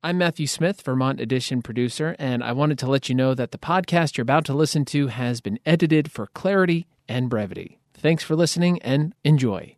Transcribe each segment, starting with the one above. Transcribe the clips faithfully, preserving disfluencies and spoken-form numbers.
I'm Matthew Smith, Vermont Edition producer, and I wanted to let you know that the podcast you're about to listen to has been edited for clarity and brevity. Thanks for listening and enjoy.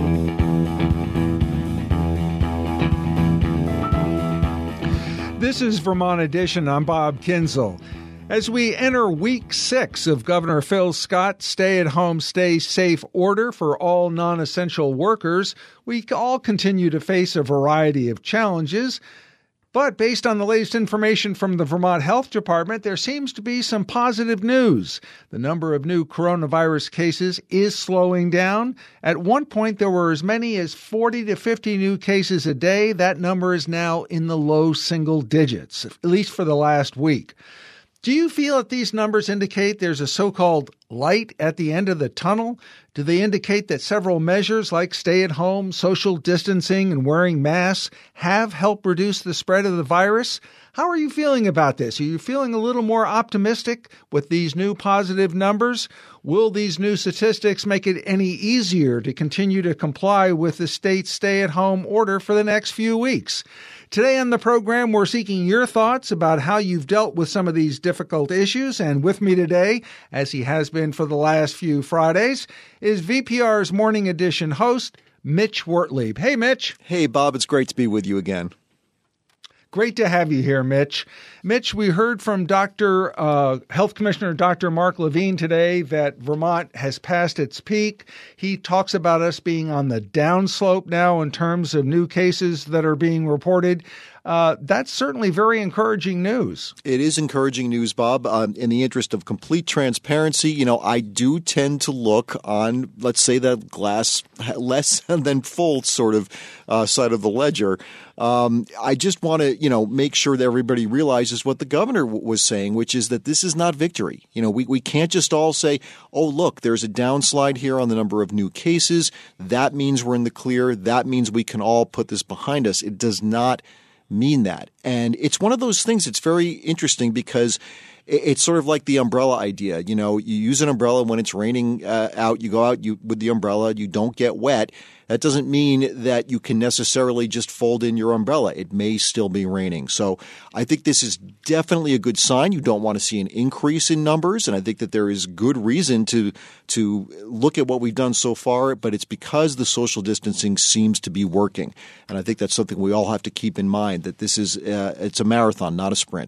This is Vermont Edition. I'm Bob Kinzel. As we enter week six of Governor Phil Scott's stay-at-home, stay-safe order for all non-essential workers, we all continue to face a variety of challenges. But based on the latest information from the Vermont Health Department, there seems to be some positive news. The number of new coronavirus cases is slowing down. At one point, there were as many as forty to fifty new cases a day. That number is now in the low single digits, at least for the last week. Do you feel that these numbers indicate there's a so-called light at the end of the tunnel? Do they indicate that several measures like stay-at-home, social distancing, and wearing masks have helped reduce the spread of the virus? How are you feeling about this? Are you feeling a little more optimistic with these new positive numbers? Will these new statistics make it any easier to continue to comply with the state's stay-at-home order for the next few weeks? Today on the program, we're seeking your thoughts about how you've dealt with some of these difficult issues. And with me today, as he has been for the last few Fridays, is V P R's Morning Edition host, Mitch Wortlieb. Hey, Mitch. Hey, Bob. It's great to be with you again. Great to have you here, Mitch. Mitch, we heard from Doctor Uh, Health Commissioner Doctor Mark Levine today that Vermont has passed its peak. He talks about us being on the downslope now in terms of new cases that are being reported. Uh, that's certainly very encouraging news. It is encouraging news, Bob. Um, in the interest of complete transparency, you know, I do tend to look on, let's say, that glass less than full sort of uh, side of the ledger. Um, I just want to, you know, make sure that everybody realizes what the governor w- was saying, which is that this is not victory. You know, we, we can't just all say, oh, look, there's a downslide here on the number of new cases. That means we're in the clear. That means we can all put this behind us. It does not mean that. And it's one of those things that's very interesting because it's sort of like the umbrella idea. You know, you use an umbrella when it's raining uh, out. You go out you, with the umbrella. You don't get wet. That doesn't mean that you can necessarily just fold in your umbrella. It may still be raining. So I think this is definitely a good sign. You don't want to see an increase in numbers, and I think that there is good reason to to look at what we've done so far, but it's because the social distancing seems to be working. And I think that's something we all have to keep in mind, that this is uh, it's a marathon, not a sprint.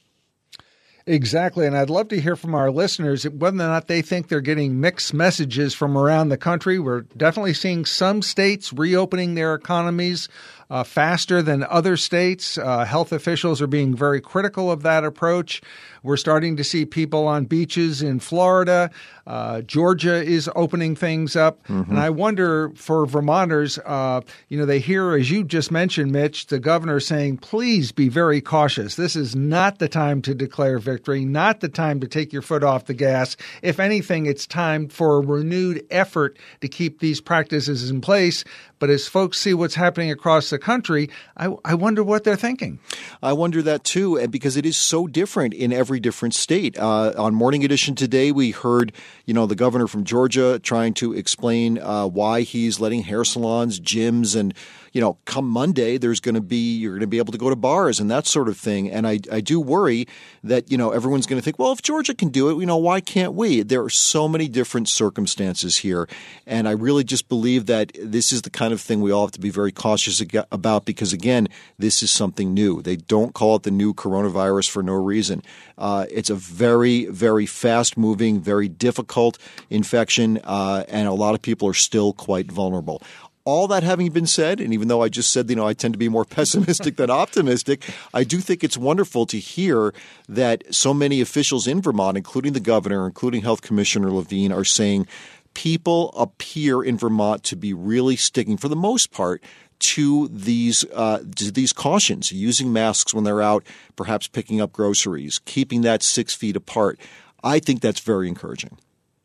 Exactly. And I'd love to hear from our listeners whether or not they think they're getting mixed messages from around the country. We're definitely seeing some states reopening their economies uh, faster than other states. Uh, health officials are being very critical of that approach. We're starting to see people on beaches in Florida. Uh, Georgia is opening things up. Mm-hmm. And I wonder for Vermonters, uh, you know, they hear, as you just mentioned, Mitch, the governor saying, please be very cautious. This is not the time to declare victory, not the time to take your foot off the gas. If anything, it's time for a renewed effort to keep these practices in place. But as folks see what's happening across the country, I, I wonder what they're thinking. I wonder that too, and because it is so different in every different state. Uh, on Morning Edition today, we heard, you know, the governor from Georgia trying to explain uh, why he's letting hair salons, gyms, and you know, come Monday, there's going to be, you're going to be able to go to bars and that sort of thing. And I, I do worry that, you know, everyone's going to think, well, if Georgia can do it, you know, why can't we? There are so many different circumstances here. And I really just believe that this is the kind of thing we all have to be very cautious about because, again, this is something new. They don't call it the new coronavirus for no reason. Uh, it's a very, very fast-moving, very difficult infection, uh, and a lot of people are still quite vulnerable. All that having been said, and even though I just said, you know, I tend to be more pessimistic than optimistic, I do think it's wonderful to hear that so many officials in Vermont, including the governor, including Health Commissioner Levine, are saying people appear in Vermont to be really sticking, for the most part, to these uh, to these cautions, using masks when they're out, perhaps picking up groceries, keeping that six feet apart. I think that's very encouraging.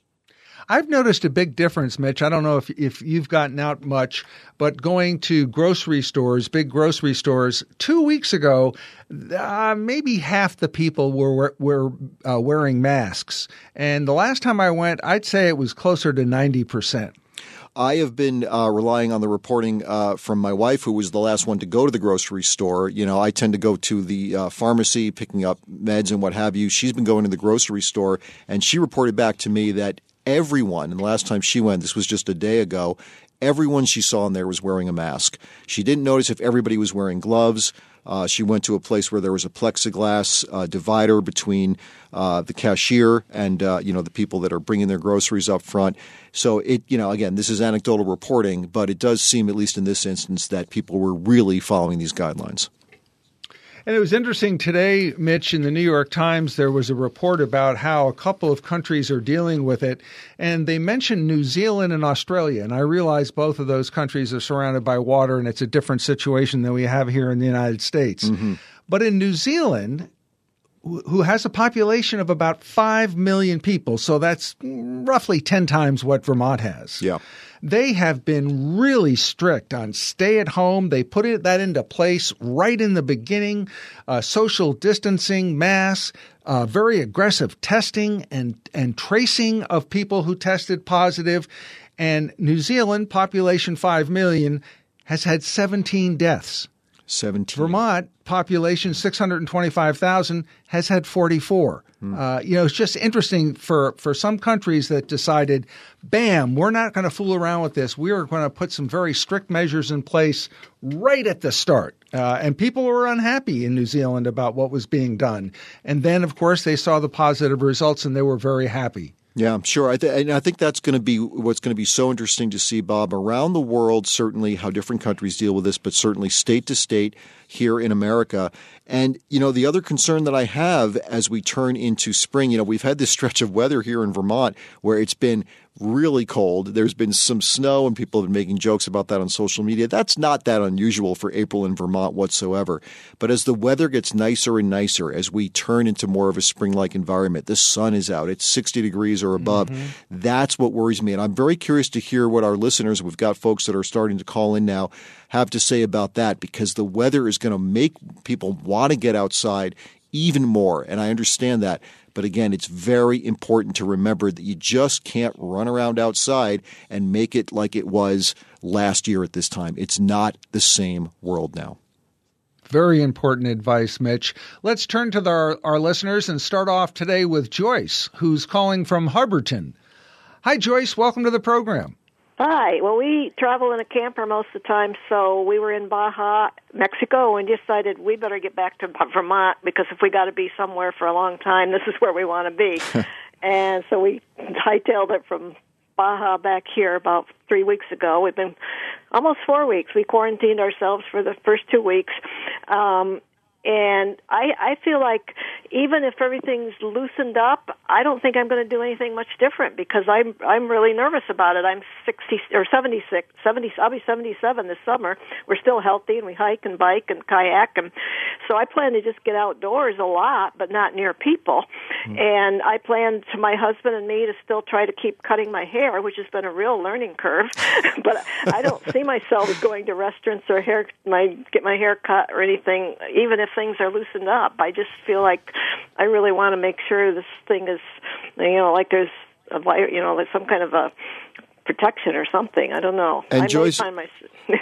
I've noticed a big difference, Mitch. I don't know if if you've gotten out much, but going to grocery stores, big grocery stores, two weeks ago, uh, maybe half the people were were uh, wearing masks. And the last time I went, I'd say it was closer to ninety percent. I have been uh, relying on the reporting uh, from my wife, who was the last one to go to the grocery store. You know, I tend to go to the uh, pharmacy, picking up meds and what have you. She's been going to the grocery store, and she reported back to me that everyone, and the last time she went, this was just a day ago, everyone she saw in there was wearing a mask. She didn't notice if everybody was wearing gloves. Uh, she went to a place where there was a plexiglass uh, divider between uh, the cashier and uh, you know the people that are bringing their groceries up front. So it you know again, this is anecdotal reporting, but it does seem, at least in this instance, that people were really following these guidelines. And it was interesting today, Mitch, in the New York Times, there was a report about how a couple of countries are dealing with it. And they mentioned New Zealand and Australia. And I realize both of those countries are surrounded by water, and it's a different situation than we have here in the United States. Mm-hmm. But in New Zealand, who has a population of about five million people, so that's roughly ten times what Vermont has. Yeah. They have been really strict on stay at home. They put it, that into place right in the beginning. Uh, social distancing, masks, uh, very aggressive testing and, and tracing of people who tested positive. And New Zealand, population five million, has had seventeen deaths. seventeen. Vermont, population six hundred twenty-five thousand, has had forty-four. Hmm. Uh, you know, it's just interesting for, for some countries that decided, bam, we're not going to fool around with this. We are going to put some very strict measures in place right at the start. Uh, and people were unhappy in New Zealand about what was being done. And then, of course, they saw the positive results and they were very happy. Yeah, I'm sure. I th- and I think that's going to be what's going to be so interesting to see, Bob, around the world, certainly how different countries deal with this, but certainly state to state here in America. And, you know, the other concern that I have as we turn into spring, you know, we've had this stretch of weather here in Vermont where it's been really cold. There's been some snow, and people have been making jokes about that on social media. That's not that unusual for April in Vermont whatsoever. But as the weather gets nicer and nicer, as we turn into more of a spring-like environment, the sun is out, it's sixty degrees or above. Mm-hmm. That's what worries me. And I'm very curious to hear what our listeners, we've got folks that are starting to call in now, have to say about that, because the weather is going to make people want to get outside even more. And I understand that. But again, it's very important to remember that you just can't run around outside and make it like it was last year at this time. It's not the same world now. Very important advice, Mitch. Let's turn to the, our, our listeners and start off today with Joyce, who's calling from Hubbardton. Hi, Joyce. Welcome to the program. Hi. Well, we travel in a camper most of the time, so we were in Baja, Mexico, and decided we better get back to Vermont because if we got to be somewhere for a long time, this is where we want to be. And so we hightailed it from Baja back here about three weeks ago. We've been almost four weeks. We quarantined ourselves for the first two weeks. Um, And I, I feel like even if everything's loosened up, I don't think I'm going to do anything much different because I'm I'm really nervous about it. I'm sixty or seventy-six, seventy. I'll be seventy-seven this summer. We're still healthy and we hike and bike and kayak, and so I plan to just get outdoors a lot, but not near people. Mm-hmm. And I plan to my husband and me to still try to keep cutting my hair, which has been a real learning curve. But I don't see myself going to restaurants or hair my get my hair cut or anything, even if things are loosened up. I just feel like I really want to make sure this thing is, you know, like there's a, you know, like some kind of a protection or something. I don't know. And I Joyce, find my...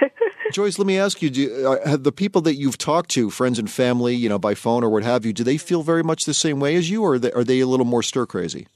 Joyce, let me ask you: do, uh, have the people that you've talked to, friends and family, you know, by phone or what have you, do they feel very much the same way as you, or are they, are they a little more stir crazy?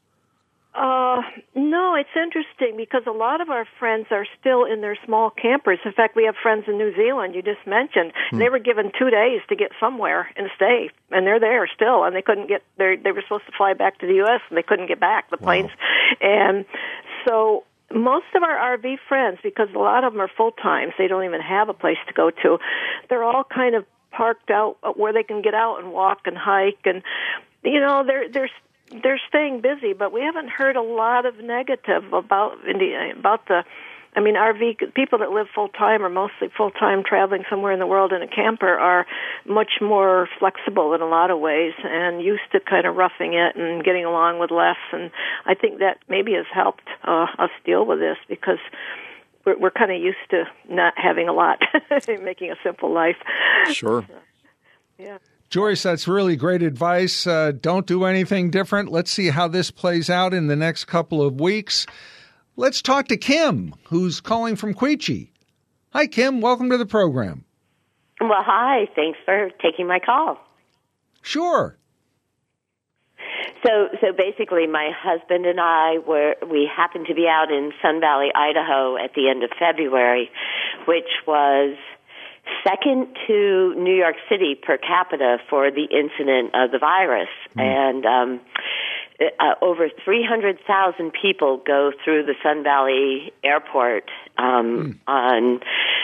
Uh, no, it's interesting because a lot of our friends are still in their small campers. In fact, we have friends in New Zealand, you just mentioned. Hmm. They were given two days to get somewhere and stay, and they're there still, and they couldn't get there. They were supposed to fly back to the U S, and they couldn't get back, the planes. Wow. And so most of our R V friends, because a lot of them are full-time, so they don't even have a place to go to, they're all kind of parked out where they can get out and walk and hike, and, you know, they're they're they're staying busy, but we haven't heard a lot of negative about about the. I mean, R V people that live full time or mostly full time traveling somewhere in the world in a camper are much more flexible in a lot of ways and used to kind of roughing it and getting along with less. And I think that maybe has helped uh, us deal with this because we're, we're kind of used to not having a lot, making a simple life. Sure. Yeah. Joyce, that's really great advice. Uh, don't do anything different. Let's see how this plays out in the next couple of weeks. Let's talk to Kim, who's calling from Quechee. Hi, Kim. Welcome to the program. Well, hi. Thanks for taking my call. Sure. So, so basically, my husband and I were we happened to be out in Sun Valley, Idaho, at the end of February, which was second to New York City per capita for the incident of the virus, mm. and um, uh, over three hundred thousand people go through the Sun Valley Airport um, mm. on.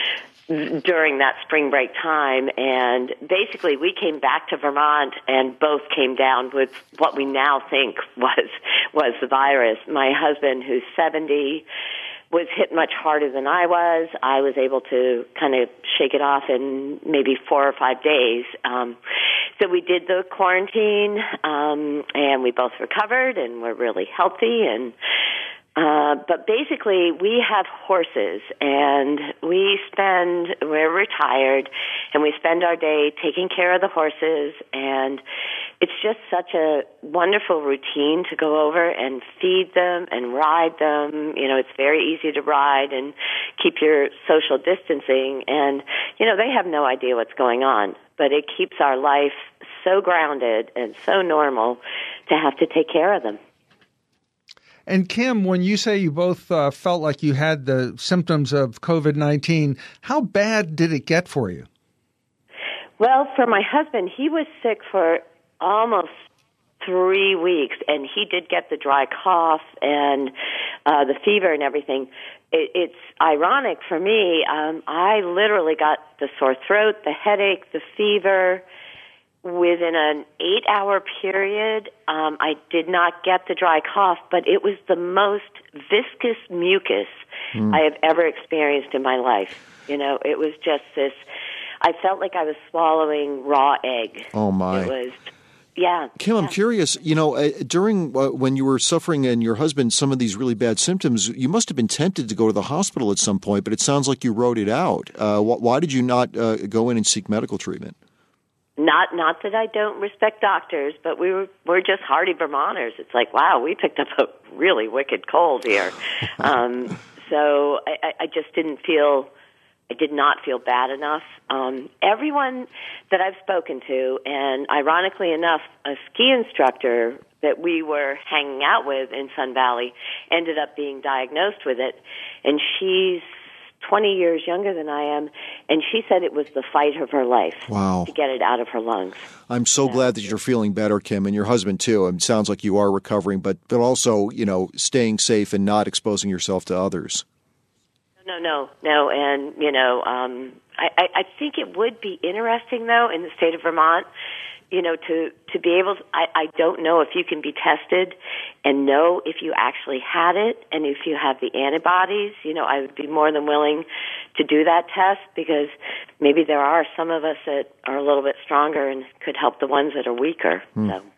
during that spring break time, and basically we came back to Vermont and both came down with what we now think was was the virus. My husband, who's seventy, was hit much harder than I was. I was able to kind of shake it off in maybe four or five days. Um, so we did the quarantine, um, and we both recovered, and we're really healthy, and Uh, but basically, we have horses, and we spend, we're retired, and we spend our day taking care of the horses, and it's just such a wonderful routine to go over and feed them and ride them. You know, it's very easy to ride and keep your social distancing, and, you know, they have no idea what's going on, but it keeps our life so grounded and so normal to have to take care of them. And Kim, when you say you both uh, felt like you had the symptoms of COVID nineteen, how bad did it get for you? Well, for my husband, he was sick for almost three weeks, and he did get the dry cough and uh, the fever and everything. It, it's ironic for me. Um, I literally got the sore throat, the headache, the fever. Within an eight-hour period, um, I did not get the dry cough, but it was the most viscous mucus mm. I have ever experienced in my life. You know, it was just this, I felt like I was swallowing raw egg. Oh, my. It was, yeah. Kim, yeah. I'm curious, you know, uh, during uh, when you were suffering and your husband some of these really bad symptoms, you must have been tempted to go to the hospital at some point, but it sounds like you wrote it out. Uh, wh- why did you not uh, go in and seek medical treatment? Not not that I don't respect doctors, but we were we're just hardy Vermonters. It's like, wow, we picked up a really wicked cold here. um, so I, I just didn't feel, I did not feel bad enough. Um, everyone that I've spoken to, and ironically enough, a ski instructor that we were hanging out with in Sun Valley ended up being diagnosed with it, and she's twenty years younger than I am, and she said it was the fight of her life wow. to get it out of her lungs. I'm so yeah. glad that you're feeling better, Kim, and your husband too. It sounds like you are recovering, but but also, you know, staying safe and not exposing yourself to others. No, no, no, and, you know, um, I, I think it would be interesting, though, in the state of Vermont, you know, to, to be able to, I, I don't know if you can be tested and know if you actually had it and if you have the antibodies. You know, I would be more than willing to do that test because maybe there are some of us that are a little bit stronger and could help the ones that are weaker. Hmm. So.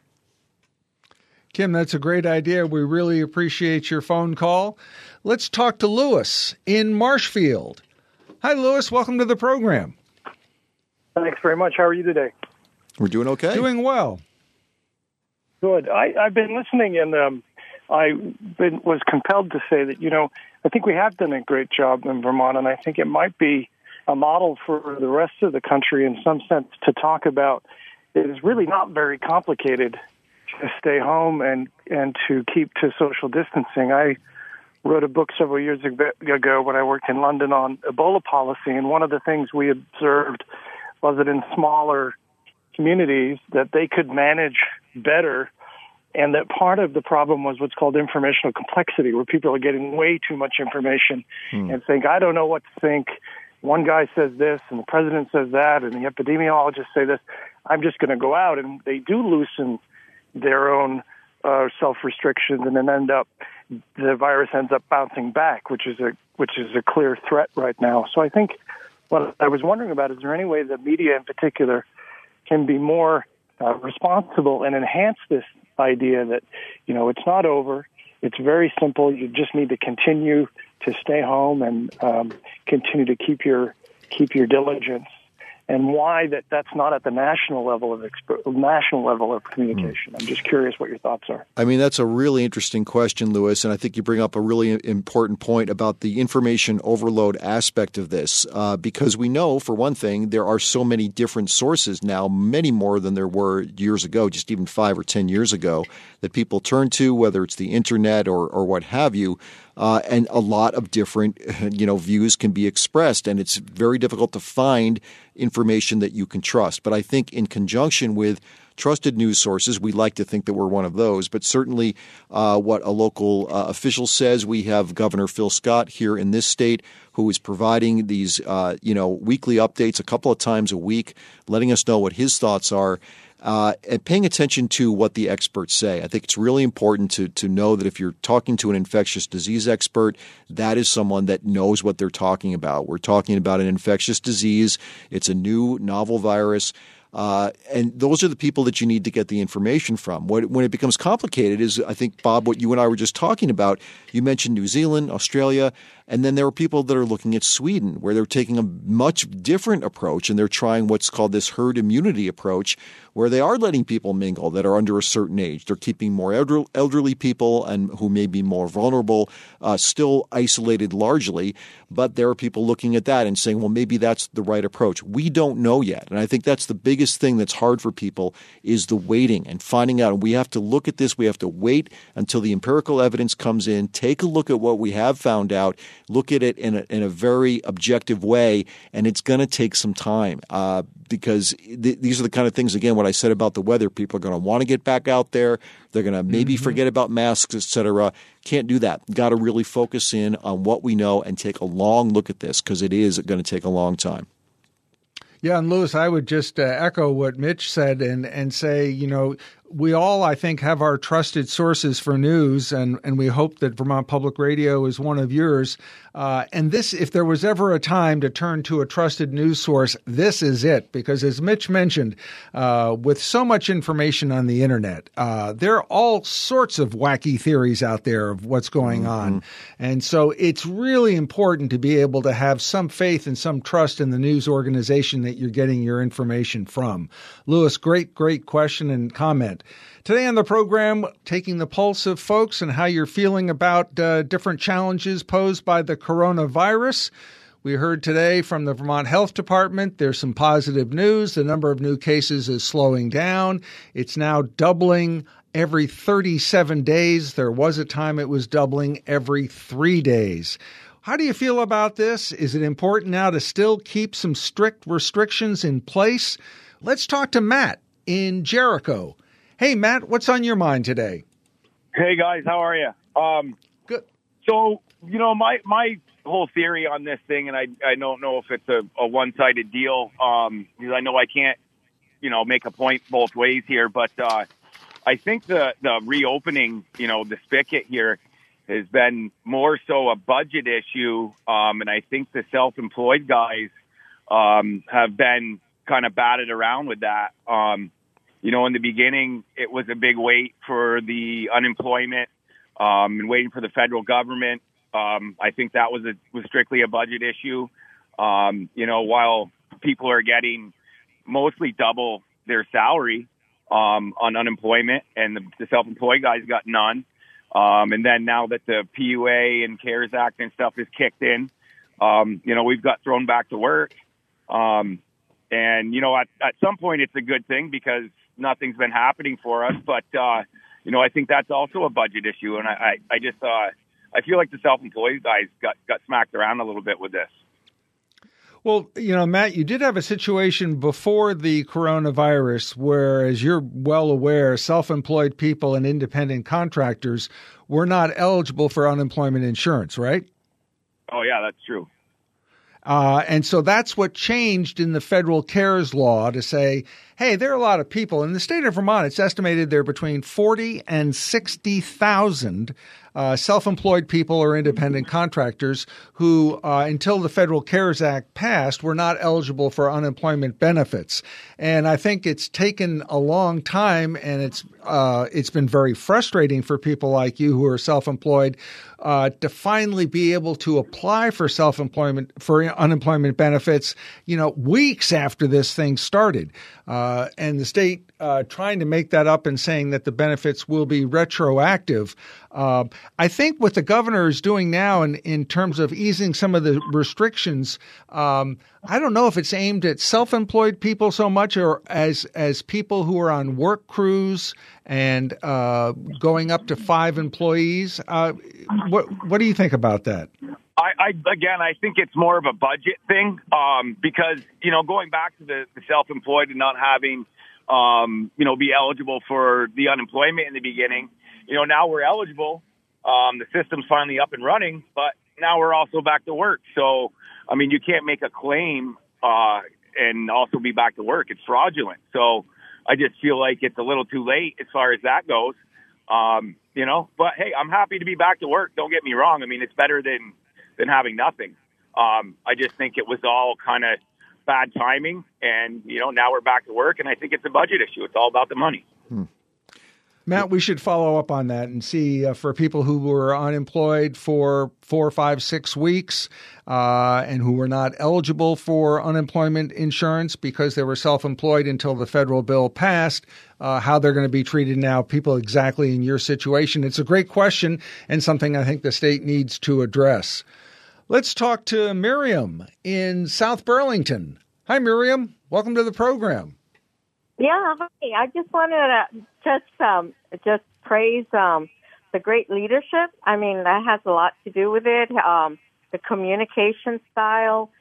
Kim, that's a great idea. We really appreciate your phone call. Let's talk to Lewis in Marshfield. Hi, Lewis. Welcome to the program. Thanks very much. How are you today? We're doing okay. Doing well. Good. I, I've been listening, and um, I been, was compelled to say that, you know, I think we have done a great job in Vermont, and I think it might be a model for the rest of the country in some sense to talk about. It is really not very complicated to stay home and, and to keep to social distancing. I wrote a book several years ago when I worked in London on Ebola policy, and one of the things we observed was that in smaller communities that they could manage better, and that part of the problem was what's called informational complexity, where people are getting way too much information hmm. and think, I don't know what to think. One guy says this, and the president says that, and the epidemiologists say this. I'm just going to go out, and they do loosen their own uh, self-restrictions, and then end up the virus ends up bouncing back, which is a which is a clear threat right now. So I think what I was wondering about, is there any way the media in particular can be more uh, responsible and enhance this idea that, you know, it's not over. It's very simple. You just need to continue to stay home and um, continue to keep your keep your diligence. and why that that's not at the national level of exp- national level of communication. I'm just curious what your thoughts are. I mean, that's a really interesting question, Louis, and I think you bring up a really important point about the information overload aspect of this, uh, because we know, for one thing, there are so many different sources now, many more than there were years ago, just even five or ten years ago, that people turn to, whether it's the internet or, or what have you. Uh, and a lot of different, you know, views can be expressed, and it's very difficult to find information that you can trust. But I think in conjunction with trusted news sources, we like to think that we're one of those. But certainly uh, what a local uh, official says, we have Governor Phil Scott here in this state who is providing these, uh, you know, weekly updates a couple of times a week, letting us know what his thoughts are. Uh, and paying attention to what the experts say. I think it's really important to to know that if you're talking to an infectious disease expert, that is someone that knows what they're talking about. We're talking about an infectious disease. It's a new novel virus. Uh, and those are the people that you need to get the information from. What, when it becomes complicated is, I think, Bob, what you and I were just talking about. You mentioned New Zealand, Australia, and then there are people that are looking at Sweden, where they're taking a much different approach, and they're trying what's called this herd immunity approach, where they are letting people mingle that are under a certain age. They're keeping more elder, elderly people and who may be more vulnerable, uh, still isolated largely, but there are people looking at that and saying, well, maybe that's the right approach. We don't know yet, and I think that's the biggest thing that's hard for people is the waiting and finding out. And we have to look at this. We have to wait until the empirical evidence comes in, take a look at what we have found out, look at it in a, in a very objective way, and it's going to take some time uh, because th- these are the kind of things, again, what I said about the weather. People are going to want to get back out there. They're going to maybe mm-hmm. forget about masks, et cetera. Can't do that. Got to really focus in on what we know and take a long look at this because it is going to take a long time. Yeah, and Louis, I would just uh, echo what Mitch said and, and say, you know, we all, I think, have our trusted sources for news, and, and we hope that Vermont Public Radio is one of yours. Uh, and this, if there was ever a time to turn to a trusted news source, this is it. Because as Mitch mentioned, uh, with so much information on the internet, uh, there are all sorts of wacky theories out there of what's going mm-hmm. on. And so it's really important to be able to have some faith and some trust in the news organization that you're getting your information from. Louis, great, great question and comment. Today on the program, taking the pulse of folks and how you're feeling about uh, different challenges posed by the coronavirus. We heard today from the Vermont Health Department there's some positive news. The number of new cases is slowing down. It's now doubling every thirty-seven days. There was a time it was doubling every three days. How do you feel about this? Is it important now to still keep some strict restrictions in place? Let's talk to Matt in Jericho. Hey, Matt, what's on your mind today? Hey, guys, how are you? Um, Good. So, you know, my, my whole theory on this thing, and I I don't know if it's a, a one-sided deal, um, because I know I can't, you know, make a point both ways here, but uh, I think the, the reopening, you know, the spigot here has been more so a budget issue, um, and I think the self-employed guys um, have been kind of batted around with that. Um You know, in the beginning, it was a big wait for the unemployment um, and waiting for the federal government. Um, I think that was a, was strictly a budget issue. Um, you know, while people are getting mostly double their salary um, on unemployment, and the, the self-employed guys got none. Um, and then now that the P U A and CARES Act and stuff is kicked in, um, you know, we've got thrown back to work. Um, and, you know, at, at some point it's a good thing because nothing's been happening for us. But, uh, you know, I think that's also a budget issue. And I, I, I just, uh, I feel like the self-employed guys got, got smacked around a little bit with this. Well, you know, Matt, you did have a situation before the coronavirus where, as you're well aware, self-employed people and independent contractors were not eligible for unemployment insurance, right? Oh, yeah, that's true. Uh, and so that's what changed in the federal CARES law to say, hey, there are a lot of people. In the state of Vermont, it's estimated there are between forty and sixty thousand uh, self-employed people or independent contractors who, uh, until the federal CARES Act passed, were not eligible for unemployment benefits. And I think it's taken a long time, and it's uh, it's been very frustrating for people like you who are self-employed uh, to finally be able to apply for self-employment, for unemployment benefits, you know, weeks after this thing started. Uh, and the state uh, trying to make that up and saying that the benefits will be retroactive. Uh, I think what the governor is doing now in, in terms of easing some of the restrictions, um, I don't know if it's aimed at self-employed people so much or as as people who are on work crews and uh, going up to five employees. Uh, what what do you think about that? I, I again, I think it's more of a budget thing um, because, you know, going back to the, the self-employed and not having, um, you know, be eligible for the unemployment in the beginning, you know, now we're eligible. Um, the system's finally up and running, but now we're also back to work. So, I mean, you can't make a claim uh, and also be back to work. It's fraudulent. So I just feel like it's a little too late as far as that goes. Um, you know, but hey, I'm happy to be back to work. Don't get me wrong. I mean, it's better than, than having nothing. Um, I just think it was all kind of bad timing and, you know, now we're back to work and I think it's a budget issue. It's all about the money. Hmm. Matt, we should follow up on that and see uh, for people who were unemployed for four, five, six weeks uh, and who were not eligible for unemployment insurance because they were self-employed until the federal bill passed, uh, how they're going to be treated now, people exactly in your situation. It's a great question and something I think the state needs to address. Let's talk to Miriam in South Burlington. Hi, Miriam. Welcome to the program. Yeah, hi. I just wanted to just um, just praise um, the great leadership. I mean, that has a lot to do with it. Um, the communication style,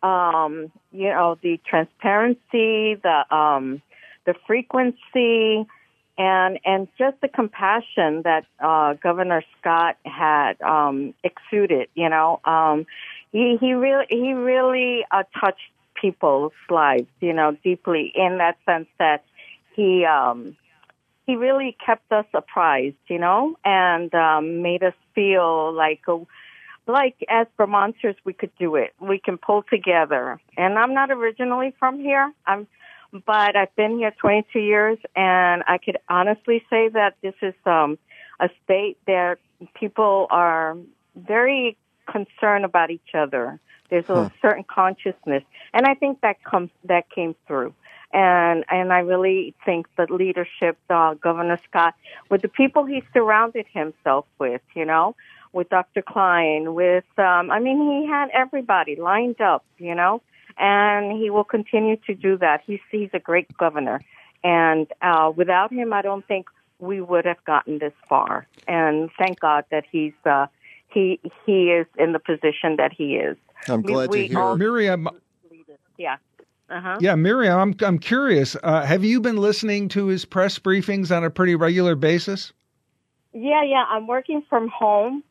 um, you know, the transparency, the um, the frequency, and and just the compassion that uh, Governor Scott had um, exuded. You know, um, he he really he really uh, touched people's lives, you know, deeply in that sense that he um, he really kept us apprised, you know, and um, made us feel like a, like as Vermonters we could do it. We can pull together. And I'm not originally from here, I'm, but I've been here twenty-two years, and I could honestly say that this is um, a state that people are very concerned about each other. There's a huh. certain consciousness, and I think that comes that came through. And and I really think the leadership, uh, Governor Scott, with the people he surrounded himself with, you know, with Doctor Klein, with um, I mean, he had everybody lined up, you know, and he will continue to do that. He's he's a great governor, and uh, without him, I don't think we would have gotten this far. And thank God that he's uh, he he is in the position that he is. I'm glad we, to hear. All, Miriam. Yeah. Uh-huh. Yeah, Miriam, I'm I'm curious. Uh, have you been listening to his press briefings on a pretty regular basis? Yeah, yeah. I'm working from home,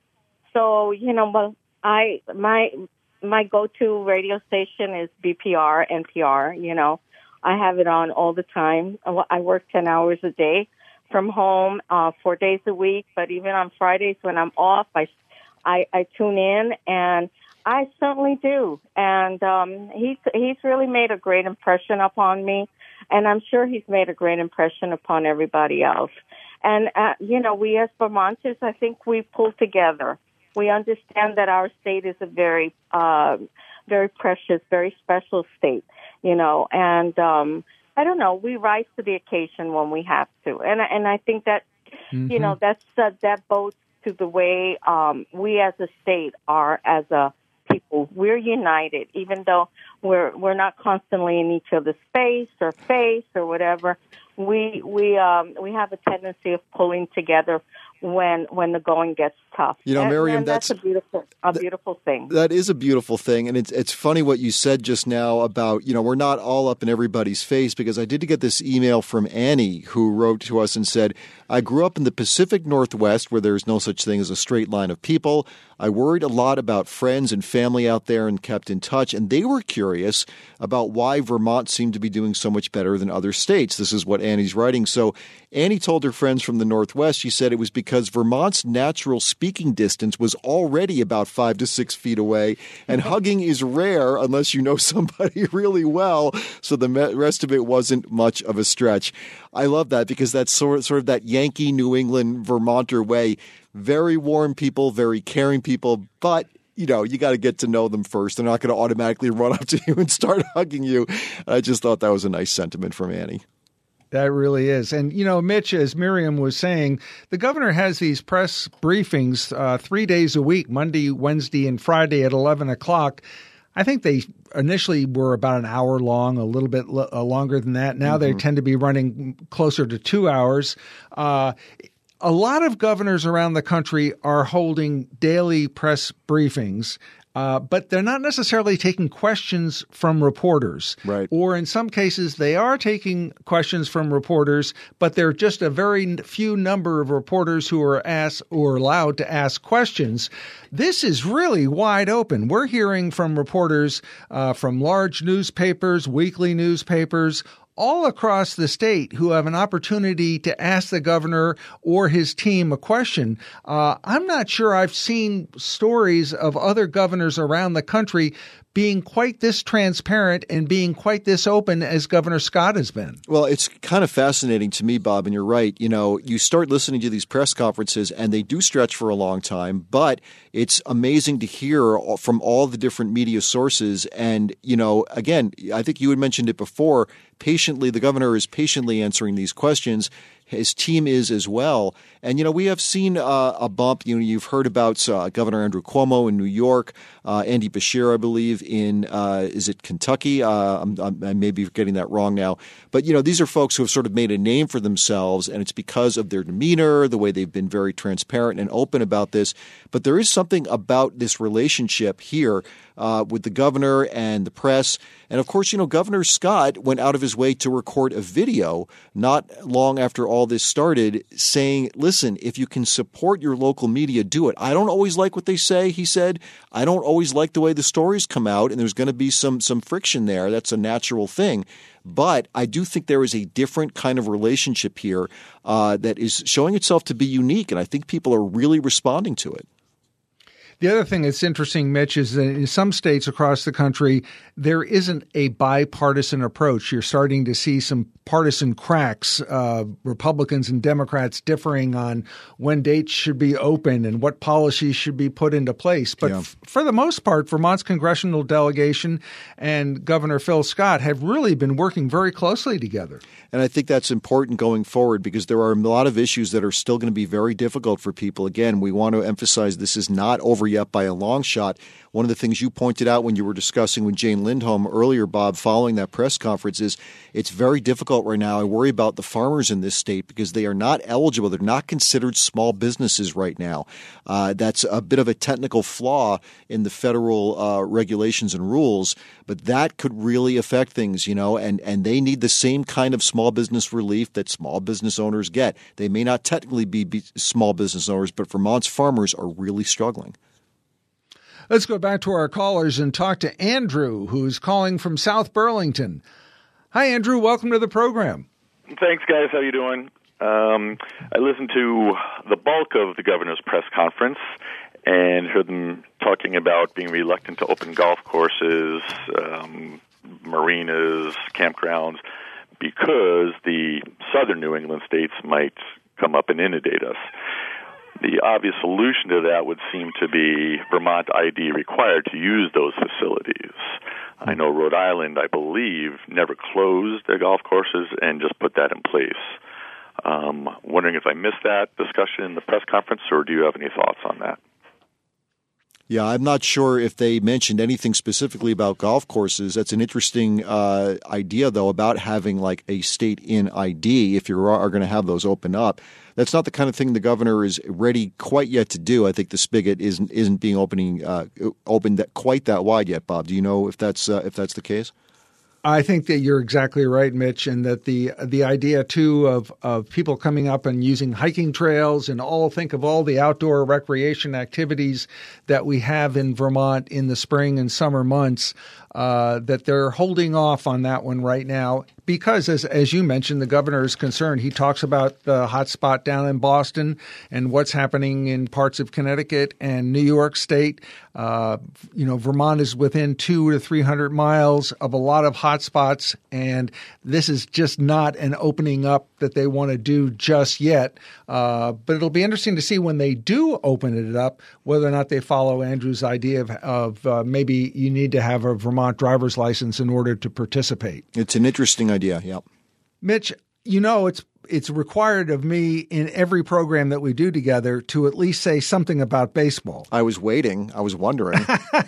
so you know, well, I my my go-to radio station is B P R, N P R. You know, I have it on all the time. I work ten hours a day from home, uh, four days a week. But even on Fridays when I'm off, I I, I tune in and. I certainly do, and um, he's he's really made a great impression upon me, and I'm sure he's made a great impression upon everybody else. And uh, you know, we as Vermonters, I think we pull together. We understand that our state is a very, uh, very precious, very special state, you know, and um, I don't know, we rise to the occasion when we have to, and and I think that mm-hmm. you know that's uh, that bodes to the way um, we as a state are as a people. We're united, even though we're we're not constantly in each other's space or face or whatever. We we um we have a tendency of pulling together when when the going gets tough. You know, Miriam, and, and that's, that's a beautiful a beautiful thing. That is a beautiful thing, and it's it's funny what you said just now about, you know, we're not all up in everybody's face, because I did get this email from Annie who wrote to us and said, I grew up in the Pacific Northwest where there's no such thing as a straight line of people. I worried a lot about friends and family out there and kept in touch, and they were curious about why Vermont seemed to be doing so much better than other states. This is what Annie's writing. So Annie told her friends from the Northwest, she said it was because because Vermont's natural speaking distance was already about five to six feet away, and hugging is rare unless you know somebody really well, so the rest of it wasn't much of a stretch. I love that because that's sort of, sort of that Yankee, New England, Vermonter way. Very warm people, very caring people, but you know, you got to get to know them first. They're not going to automatically run up to you and start hugging you. I just thought that was a nice sentiment from Annie. That really is. And, you know, Mitch, as Miriam was saying, the governor has these press briefings uh, three days a week, Monday, Wednesday, and Friday at eleven o'clock. I think they initially were about an hour long, a little bit l- uh, longer than that. Now mm-hmm. they tend to be running closer to two hours. Uh A lot of governors around the country are holding daily press briefings, uh, but they're not necessarily taking questions from reporters. Right. Or in some cases, they are taking questions from reporters, but there are just a very few number of reporters who are asked or allowed to ask questions. This is really wide open. We're hearing from reporters uh, from large newspapers, weekly newspapers, all across the state who have an opportunity to ask the governor or his team a question. Uh, I'm not sure I've seen stories of other governors around the country being quite this transparent and being quite this open as Governor Scott has been. Well, it's kind of fascinating to me, Bob, and you're right. You know, you start listening to these press conferences and they do stretch for a long time, but it's amazing to hear from all the different media sources. And, you know, again, I think you had mentioned it before, patiently, the governor is patiently answering these questions. His team is as well. And, you know, we have seen uh, a bump. You know, you've heard about uh, Governor Andrew Cuomo in New York, uh, Andy Beshear, I believe, in, uh, is it Kentucky? Uh, I'm, I'm, I may be getting that wrong now. But, you know, these are folks who have sort of made a name for themselves, and it's because of their demeanor, the way they've been very transparent and open about this. But there is something about this relationship here uh, with the governor and the press. And, of course, you know, Governor Scott went out of his way to record a video not long after all this started saying, listen, if you can support your local media, do it. I don't always like what they say, he said. I don't always like the way the stories come out, and there's going to be some some friction there. That's a natural thing. But I do think there is a different kind of relationship here uh, that is showing itself to be unique, and I think people are really responding to it. The other thing that's interesting, Mitch, is that in some states across the country, there isn't a bipartisan approach. You're starting to see some partisan cracks, uh, Republicans and Democrats differing on when dates should be open and what policies should be put into place. But yeah. f- for the most part, Vermont's congressional delegation and Governor Phil Scott have really been working very closely together. And I think that's important going forward because there are a lot of issues that are still going to be very difficult for people. Again, we want to emphasize this is not over yet by a long shot. One of the things you pointed out when you were discussing with Jane Lindholm earlier, Bob, following that press conference is it's very difficult right now. I worry about the farmers in this state because they are not eligible. They're not considered small businesses right now. Uh, that's a bit of a technical flaw in the federal uh, regulations and rules, but that could really affect things, you know, and, and they need the same kind of small business relief that small business owners get. They may not technically be, be small business owners, but Vermont's farmers are really struggling. Let's go back to our callers and talk to Andrew, who's calling from South Burlington. Hi, Andrew. Welcome to the program. Thanks, guys. How you doing? Um, I listened to the bulk of the governor's press conference and heard them talking about being reluctant to open golf courses, um, marinas, campgrounds, because the southern New England states might come up and inundate us. The obvious solution to that would seem to be Vermont I D required to use those facilities. I know Rhode Island, I believe, never closed their golf courses and just put that in place. Um, wondering if I missed that discussion in the press conference, or do you have any thoughts on that? Yeah, I'm not sure if they mentioned anything specifically about golf courses. That's an interesting uh, idea, though, about having like a state-in I D if you are going to have those open up. That's not the kind of thing the governor is ready quite yet to do. I think the spigot isn't isn't being opening uh, opened that, quite that wide yet. Bob, do you know if that's uh, if that's the case? I think that you're exactly right, Mitch, and that the the idea, too, of, of people coming up and using hiking trails and all think of all the outdoor recreation activities that we have in Vermont in the spring and summer months, uh, that they're holding off on that one right now, because, as as you mentioned, the governor is concerned. He talks about the hot spot down in Boston and what's happening in parts of Connecticut and New York State. Uh, you know, Vermont is within two to three hundred miles of a lot of hot spots, and this is just not an opening up that they want to do just yet. Uh, but it'll be interesting to see when they do open it up whether or not they follow Andrew's idea of, of uh, maybe you need to have a Vermont driver's license in order to participate. It's an interesting idea, yeah. Mitch, you know, it's it's required of me in every program that we do together to at least say something about baseball. I was waiting. I was wondering.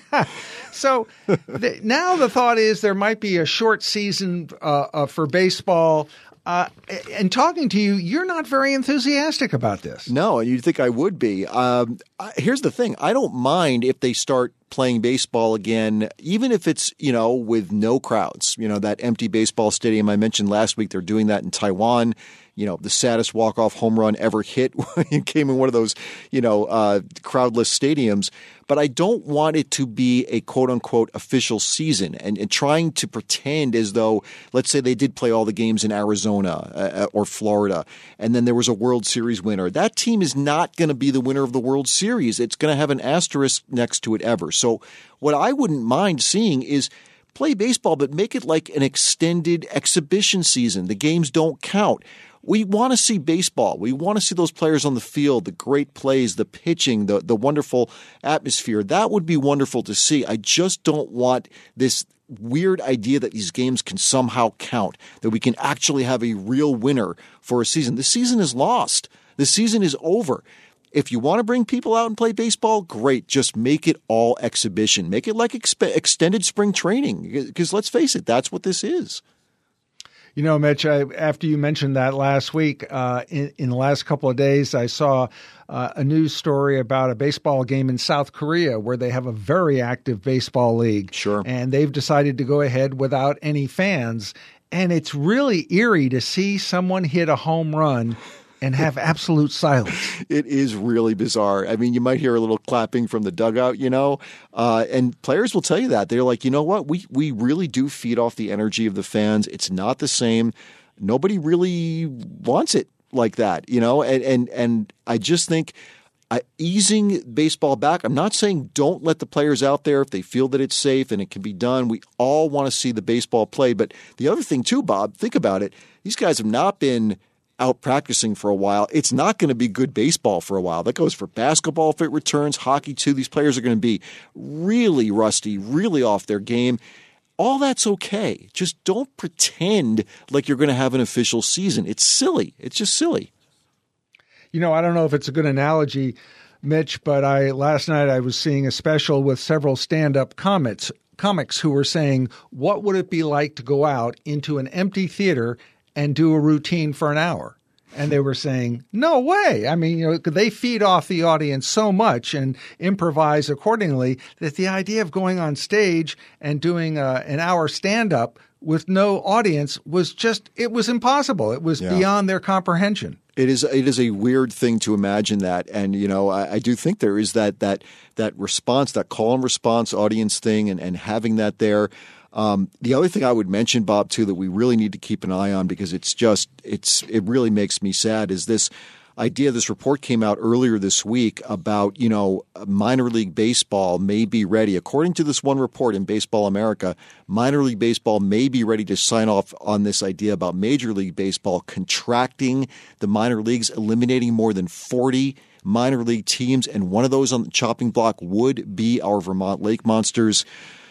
So the, now the thought is there might be a short season uh, uh, for baseball. Uh, and talking to you, you're not very enthusiastic about this. No, and you'd think I would be. Um, I, here's the thing. I don't mind if they start playing baseball again, even if it's, you know, with no crowds. You know, that empty baseball stadium I mentioned last week, they're doing that in Taiwan. You know, the saddest walk-off home run ever hit came in one of those, you know, uh, crowdless stadiums. But I don't want it to be a quote-unquote official season and, and trying to pretend as though, let's say they did play all the games in Arizona uh, or Florida, and then there was a World Series winner. That team is not going to be the winner of the World Series. It's going to have an asterisk next to it ever. So what I wouldn't mind seeing is play baseball, but make it like an extended exhibition season. The games don't count. We want to see baseball. We want to see those players on the field, the great plays, the pitching, the, the wonderful atmosphere. That would be wonderful to see. I just don't want this weird idea that these games can somehow count, that we can actually have a real winner for a season. The season is lost. The season is over. If you want to bring people out and play baseball, great. Just make it all exhibition. Make it like exp- extended spring training. Because let's face it, that's what this is. You know, Mitch, I, after you mentioned that last week, uh, in, in the last couple of days, I saw uh, a news story about a baseball game in South Korea where they have a very active baseball league. Sure. And they've decided to go ahead without any fans. And it's really eerie to see someone hit a home run and have absolute silence. It is really bizarre. I mean, you might hear a little clapping from the dugout, you know, uh, and players will tell you that. They're like, you know what? We we really do feed off the energy of the fans. It's not the same. Nobody really wants it like that, you know, and and, and I just think uh, easing baseball back, I'm not saying don't let the players out there if they feel that it's safe and it can be done. We all want to see the baseball play. But the other thing too, Bob, think about it. These guys have not been out practicing for a while. It's not going to be good baseball for a while. That goes for basketball if it returns, hockey too. These players are going to be really rusty, really off their game. All that's okay. Just don't pretend like you're going to have an official season. It's silly. It's just silly. You know, I don't know if it's a good analogy, Mitch, but I last night I was seeing a special with several stand-up comics, comics who were saying, what would it be like to go out into an empty theater and do a routine for an hour? And they were saying, no way. I mean, you know, they feed off the audience so much and improvise accordingly that the idea of going on stage and doing a, an hour stand-up with no audience was just, it was impossible. It was yeah. beyond their comprehension. It is it is a weird thing to imagine that. And, you know, I, I do think there is that that that response, that call and response audience thing and, and having that there. Um, the other thing I would mention, Bob, too, that we really need to keep an eye on because it's just it's it really makes me sad is this idea. This report came out earlier this week about, you know, minor league baseball may be ready. According to this one report in Baseball America, minor league baseball may be ready to sign off on this idea about Major League Baseball contracting the minor leagues, eliminating more than forty minor league teams. And one of those on the chopping block would be our Vermont Lake Monsters.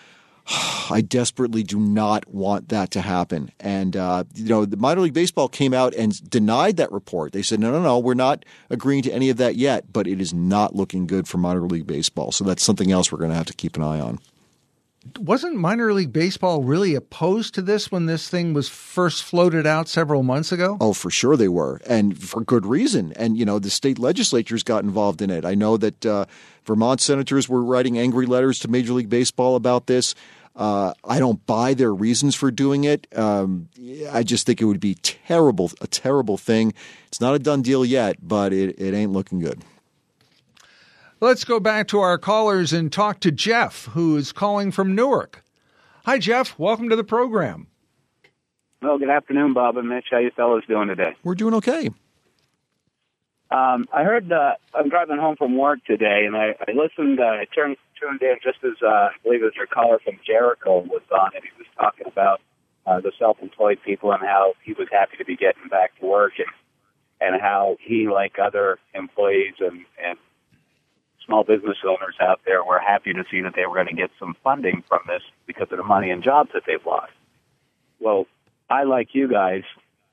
I desperately do not want that to happen. And, uh, you know, the minor league baseball came out and denied that report. They said, no, no, no, we're not agreeing to any of that yet, but it is not looking good for minor league baseball. So that's something else we're going to have to keep an eye on. Wasn't minor league baseball really opposed to this when this thing was first floated out several months ago? Oh, for sure they were, and for good reason. And, you know, the state legislatures got involved in it. I know that uh, Vermont senators were writing angry letters to Major League Baseball about this. Uh, I don't buy their reasons for doing it. Um, I just think it would be terrible, a terrible thing. It's not a done deal yet, but it, it ain't looking good. Let's go back to our callers and talk to Jeff, who is calling from Newark. Hi, Jeff. Welcome to the program. Well, good afternoon, Bob and Mitch. How you fellas doing today? We're doing okay. Um, I heard uh, I'm driving home from work today, and I, I listened. Uh, I turned tuned in just as uh, I believe it was your caller from Jericho was on, and he was talking about uh, the self-employed people and how he was happy to be getting back to work, and and how he, like other employees and, and small business owners out there, were happy to see that they were going to get some funding from this because of the money and jobs that they've lost. Well, I, like you guys,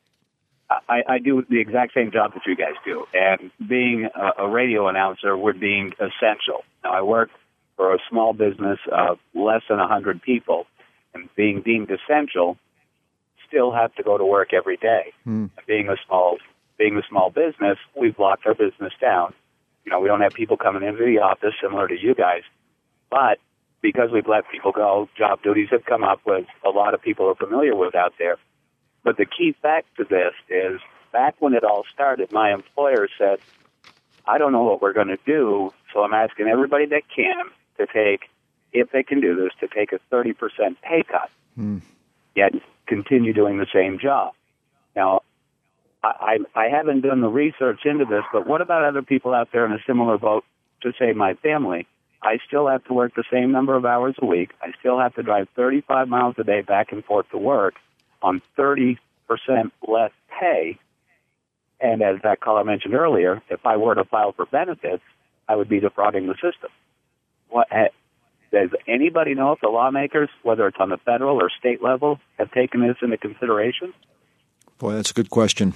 I, I do the exact same job that you guys do. And being a, a radio announcer would be essential. Now, I work for a small business of less than one hundred people, and being deemed essential, still have to go to work every day. Hmm. Being a small being a small business, we've locked our business down. You know, we don't have people coming into the office similar to you guys. But because we've let people go, job duties have come up with a lot of people are familiar with out there. But the key fact to this is, back when it all started, my employer said, I don't know what we're going to do, so I'm asking everybody that can to take, if they can do this, to take a thirty percent pay cut, hmm. yet continue doing the same job. Now, I, I, I haven't done the research into this, but what about other people out there in a similar boat to, say, my family? I still have to work the same number of hours a week. I still have to drive thirty-five miles a day back and forth to work on thirty percent less pay. And as that caller mentioned earlier, if I were to file for benefits, I would be defrauding the system. What, does anybody know if the lawmakers, whether it's on the federal or state level, have taken this into consideration? Boy, that's a good question.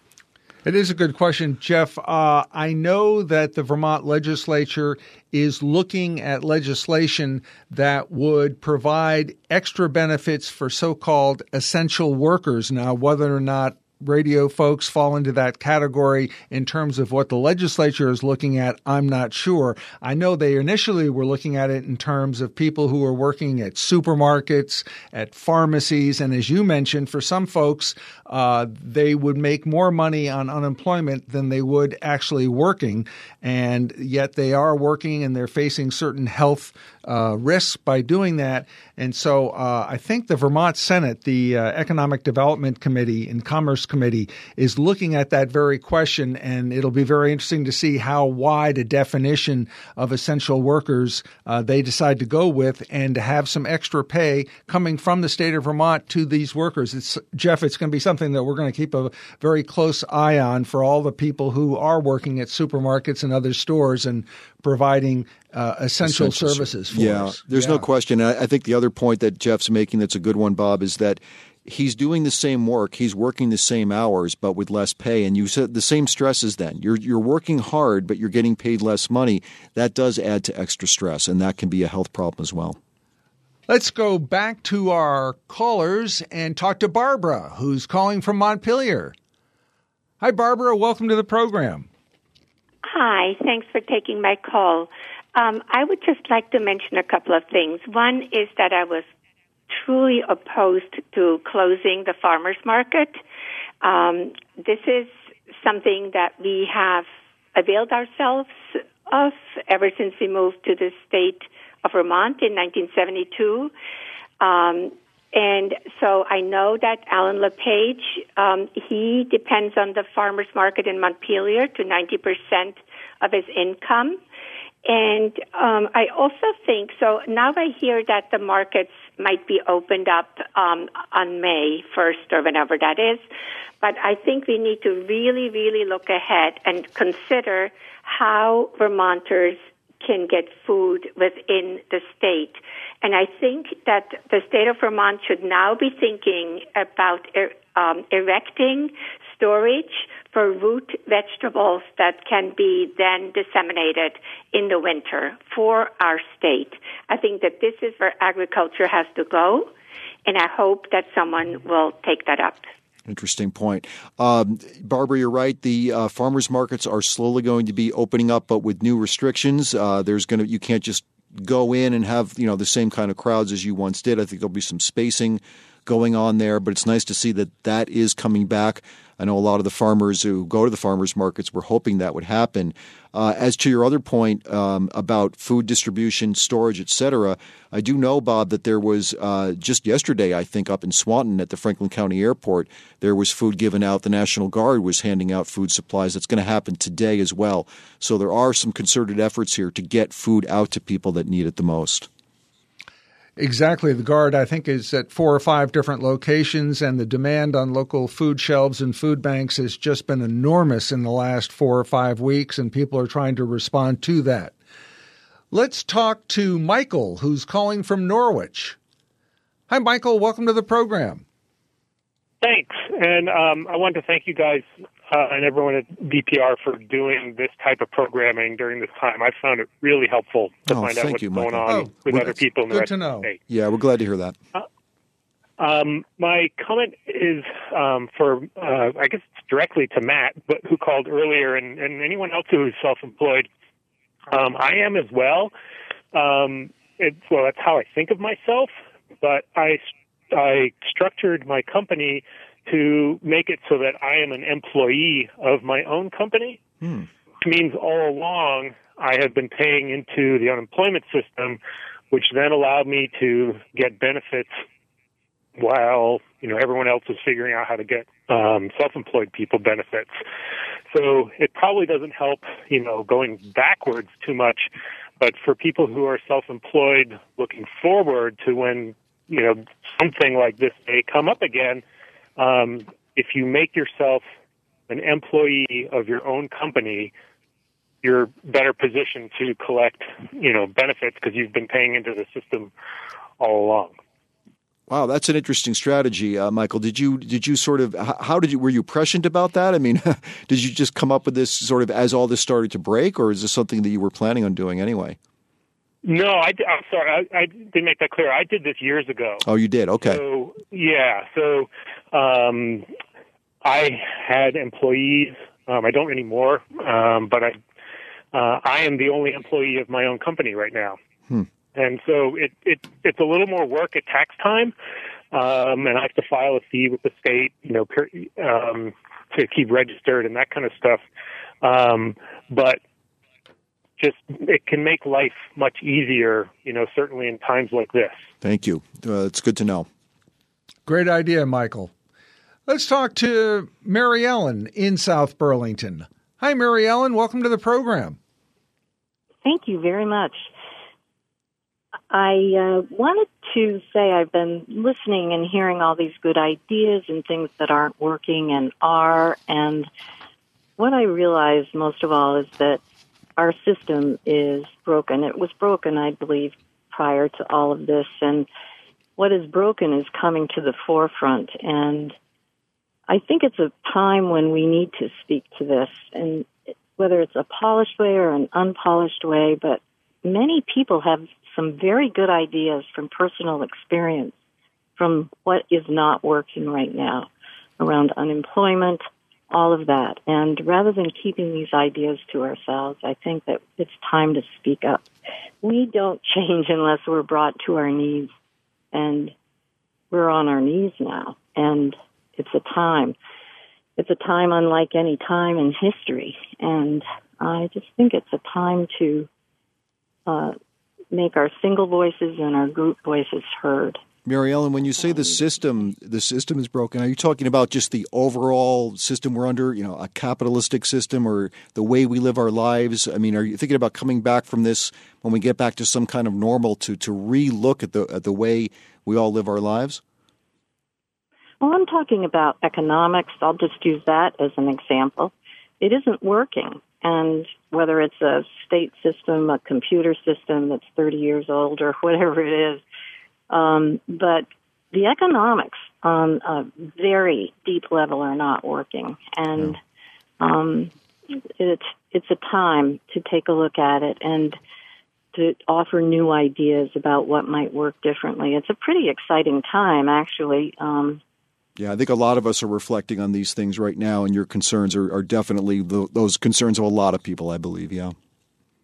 It is a good question, Jeff. Uh, I know that the Vermont legislature is looking at legislation that would provide extra benefits for so-called essential workers. Now, whether or not radio folks fall into that category in terms of what the legislature is looking at, I'm not sure. I know they initially were looking at it in terms of people who are working at supermarkets, at pharmacies, and as you mentioned, for some folks, uh, they would make more money on unemployment than they would actually working, and yet they are working and they're facing certain health uh, risks by doing that. And so uh, I think the Vermont Senate, the uh, Economic Development Committee and Commerce Committee, is looking at that very question, and it'll be very interesting to see how wide a definition of essential workers uh, they decide to go with, and to have some extra pay coming from the state of Vermont to these workers. It's, Jeff, it's going to be something that we're going to keep a very close eye on for all the people who are working at supermarkets and other stores and providing uh, essential, essential services for yeah, us. There's yeah. no question. I, I think the other point that Jeff's making that's a good one, Bob, is that he's doing the same work. He's working the same hours, but with less pay. And you said the same stresses then. You're you're working hard, but you're getting paid less money. That does add to extra stress, and that can be a health problem as well. Let's go back to our callers and talk to Barbara, who's calling from Montpelier. Hi, Barbara. Welcome to the program. Hi. Thanks for taking my call. Um, I would just like to mention a couple of things. One is that I was truly opposed to closing the farmers market. Um, this is something that we have availed ourselves of ever since we moved to the state of Vermont in nineteen seventy-two. Um, and so I know that Alan LePage, um, he depends on the farmers market in Montpelier to ninety percent of his income. And um, I also think, so now I hear that the markets might be opened up um, on May first or whenever that is, but I think we need to really, really look ahead and consider how Vermonters can get food within the state. And I think that the state of Vermont should now be thinking about er, um, erecting storage for root vegetables that can be then disseminated in the winter for our state. I think that this is where agriculture has to go, and I hope that someone will take that up. Interesting point. Um, Barbara, you're right. The uh, farmers markets are slowly going to be opening up, but with new restrictions. Uh, there's going to you can't just go in and have you know the same kind of crowds as you once did. I think there'll be some spacing going on there, but it's nice to see that that is coming back. I know a lot of the farmers who go to the farmers markets were hoping that would happen. Uh, as to your other point um, about food distribution, storage, et cetera, I do know, Bob, that there was uh, just yesterday, I think, up in Swanton at the Franklin County Airport, there was food given out. The National Guard was handing out food supplies. That's going to happen today as well. So there are some concerted efforts here to get food out to people that need it the most. Exactly. The Guard, I think, is at four or five different locations, and the demand on local food shelves and food banks has just been enormous in the last four or five weeks, and people are trying to respond to that. Let's talk to Michael, who's calling from Norwich. Hi, Michael. Welcome to the program. Thanks. And um, I want to thank you guys uh, and everyone at B P R for doing this type of programming during this time. I found it really helpful to oh, find out what's you, going Michael. on oh, with well, other people in the good rest to know. of the state. Yeah, we're glad to hear that. Uh, um, my comment is um, for, uh, I guess it's directly to Matt, but who called earlier, and, and anyone else who is self-employed. Um, I am as well. Um, it, well, that's how I think of myself, but I, I structured my company to make it so that I am an employee of my own company, hmm. which means all along I have been paying into the unemployment system, which then allowed me to get benefits while, you know, everyone else is figuring out how to get um, self-employed people benefits. So it probably doesn't help, you know, going backwards too much, but for people who are self-employed looking forward to when, you know, something like this may come up again, Um, if you make yourself an employee of your own company, you're better positioned to collect, you know, benefits because you've been paying into the system all along. Wow, that's an interesting strategy, uh, Michael. Did you did you sort of how did you were you prescient about that? I mean, did you just come up with this sort of as all this started to break, or is this something that you were planning on doing anyway? No, I, I'm sorry, I, I didn't make that clear. I did this years ago. Oh, you did? Okay. So yeah, so um, I had employees. Um, I don't anymore, um, but I uh, I am the only employee of my own company right now. Hmm. And so it, it it's a little more work at tax time, um, and I have to file a fee with the state, you know, per, um, to keep registered and that kind of stuff. Um, but just it can make life much easier, you know, certainly in times like this. Thank you. Uh, it's good to know. Great idea, Michael. Let's talk to Mary Ellen in South Burlington. Hi, Mary Ellen. Welcome to the program. Thank you very much. I uh, wanted to say I've been listening and hearing all these good ideas and things that aren't working and are, and what I realize most of all is that our system is broken. It was broken, I believe, prior to all of this, and what is broken is coming to the forefront, and I think it's a time when we need to speak to this, and whether it's a polished way or an unpolished way, but many people have some very good ideas from personal experience from what is not working right now around unemployment, all of that. And rather than keeping these ideas to ourselves, I think that it's time to speak up. We don't change unless we're brought to our knees, and we're on our knees now. And it's a time. It's a time unlike any time in history. And I just think it's a time to uh, make our single voices and our group voices heard. Mary Ellen, when you say the system, the system is broken, are you talking about just the overall system we're under, you know, a capitalistic system, or the way we live our lives? I mean, are you thinking about coming back from this when we get back to some kind of normal to, to re-look at the at the way we all live our lives? Well, I'm talking about economics. I'll just use that as an example. It isn't working. And whether it's a state system, a computer system that's thirty years old, or whatever it is, um, but the economics on a very deep level are not working. And um, it's it's a time to take a look at it and to offer new ideas about what might work differently. It's a pretty exciting time, actually. Um, Yeah, I think a lot of us are reflecting on these things right now, and your concerns are, are definitely the, those concerns of a lot of people, I believe, yeah.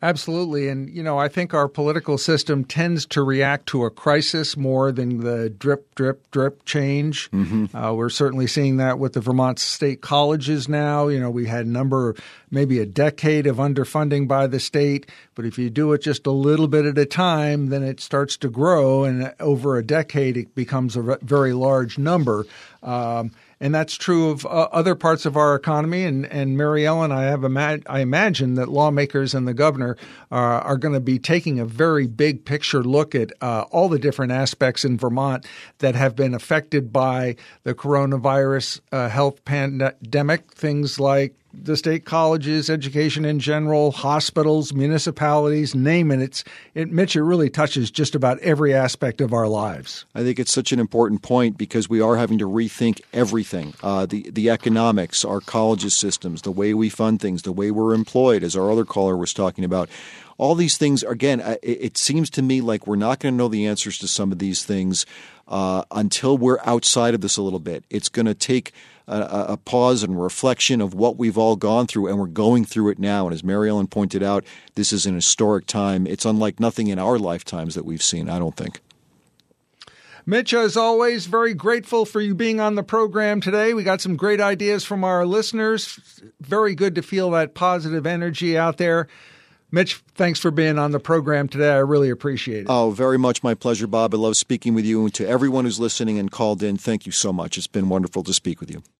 Absolutely. And, you know, I think our political system tends to react to a crisis more than the drip, drip, drip change. Mm-hmm. Uh, we're certainly seeing that with the Vermont state colleges now. You know, we had a number, maybe a decade of underfunding by the state. But if you do it just a little bit at a time, then it starts to grow. And over a decade, it becomes a very large number. Um, And that's true of uh, other parts of our economy. And, and Mary Ellen, I have ima- I imagine that lawmakers and the governor uh, are going to be taking a very big picture look at uh, all the different aspects in Vermont that have been affected by the coronavirus uh, health pandemic, things like the state colleges, education in general, hospitals, municipalities, name it. It's, it, Mitch, it really touches just about every aspect of our lives. I think it's such an important point because we are having to rethink everything, uh, the, the economics, our colleges systems, the way we fund things, the way we're employed, as our other caller was talking about. All these things, again, it, it seems to me like we're not going to know the answers to some of these things uh, until we're outside of this a little bit. It's going to take A, a pause and reflection of what we've all gone through, and we're going through it now. And as Mary Ellen pointed out, this is an historic time. It's unlike nothing in our lifetimes that we've seen, I don't think. Mitch, as always, very grateful for you being on the program today. We got some great ideas from our listeners. Very good to feel that positive energy out there. Mitch, thanks for being on the program today. I really appreciate it. Oh, very much my pleasure, Bob. I love speaking with you. And to everyone who's listening and called in, thank you so much. It's been wonderful to speak with you.